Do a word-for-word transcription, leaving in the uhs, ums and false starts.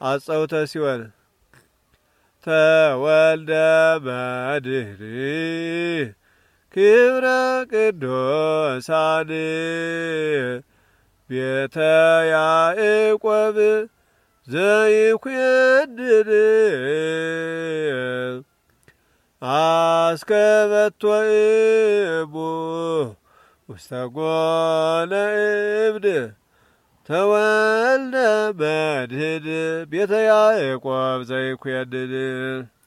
አጸውተ ሲወል ተወልደ በድኅሪ ክብረ ቅዱሳን ቤተ ያዕቆብ ዘይኩየድድ አስከበቶ እቡ ውስተ ጎለ እብድ ተወልደ በድኅድ ቤተ ያዕቆብ ዘይኩየድድ